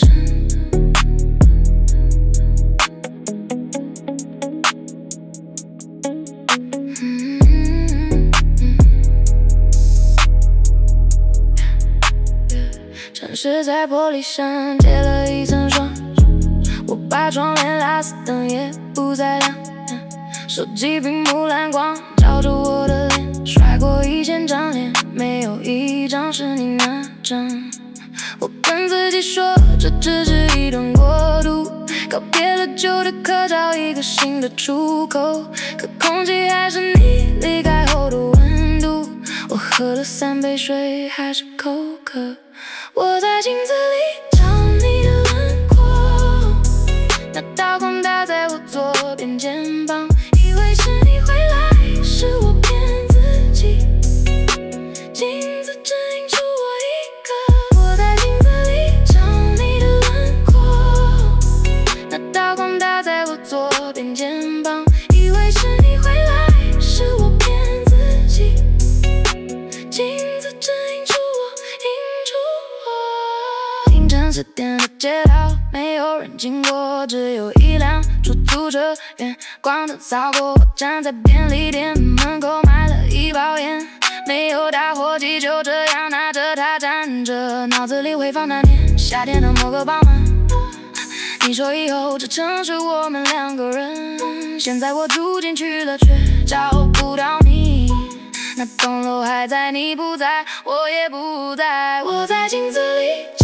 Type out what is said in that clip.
城市在玻璃上结了一层霜，我把窗帘拉死，灯也不再亮。手机屏幕蓝光照着我的脸，甩过1000张脸，没有一张是你那张。我跟自己说，这只是一段过渡，告别了旧的课，找一个新的出口。可空气还是你离开后的温度，我喝了3杯水，还是口渴。我在镜子里找你的轮廓，那道光打在我左边肩膀，以为是你回来，是我骗自己。镜子只映出我一个，我在镜子里找你的轮廓，那道光打在我左边肩膀，以为是你回来，是我骗自己。镜子只映出凌晨4点的街道，没有人经过，只有一辆出租车，远光灯扫过，我站在便利店门口买了一包烟，没有打火机，就这样拿着它站着，脑子里回放那年夏天的某个傍晚。你说以后这城市我们2个人，现在我住进去了，却找不到你。那栋楼还在，你不在，我也不在，我在镜子里